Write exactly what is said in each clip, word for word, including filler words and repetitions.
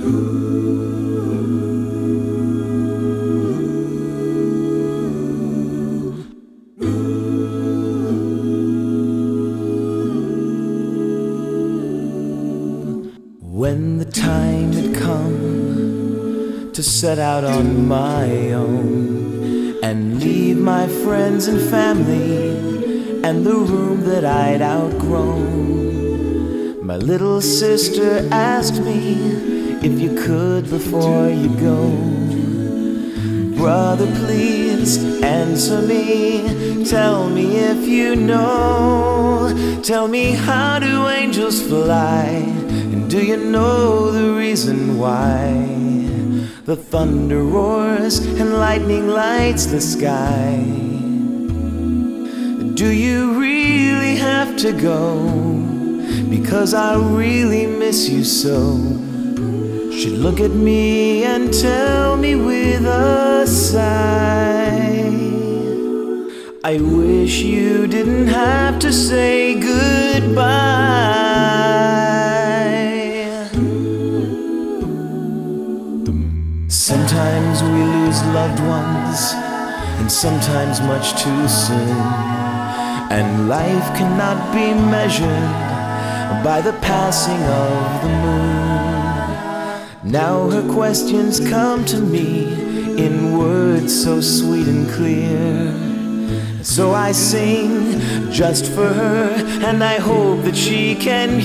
When the time had come to set out on my own and leave my friends and family and the room that I'd outgrown, my little sister asked me if you could before you go. Brother, please answer me. Tell me if you know. Tell me, how do angels fly? And do you know the reason why the thunder roars and lightning lights the sky? Do you really have to go? Because I really miss you so. She'd look at me and tell me with a sigh, I wish you didn't have to say goodbye. Sometimes we lose loved ones, and sometimes much too soon, and life cannot be measured by the passing of the moon. Now her questions come to me in words so sweet and clear. So I sing just for her, and I hope that she can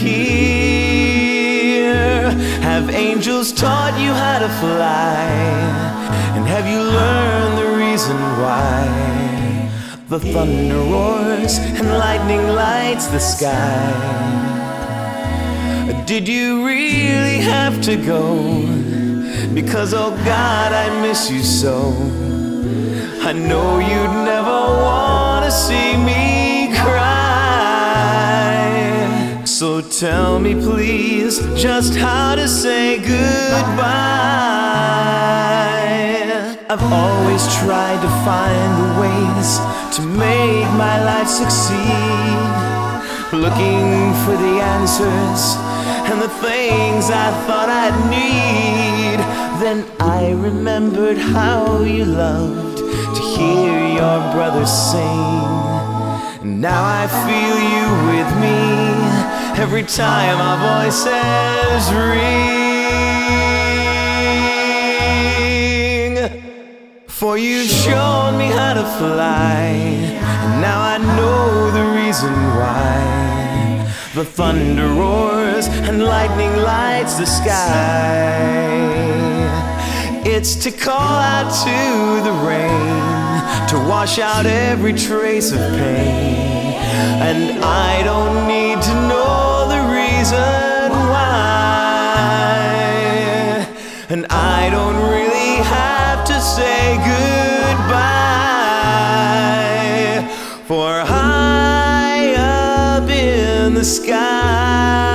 hear. Have angels taught you how to fly? And have you learned the reason why the thunder roars and lightning lights the sky? Did you really have to go? Because oh God, I miss you so. I know you'd never want to see me cry. So tell me please just how to say goodbye. I've always tried to find the ways to make my life succeed, looking for the answers and the things I thought I'd need. Then I remembered how you loved to hear your brother sing. And now I feel you with me every time our voices ring. For you've shown me how to fly, and now I know the reason why the thunder roars and lightning lights the sky. It's to call out to the rain, to wash out every trace of pain. And I don't need to know the reason why, and I don't really have to say goodbye, for high up in the sky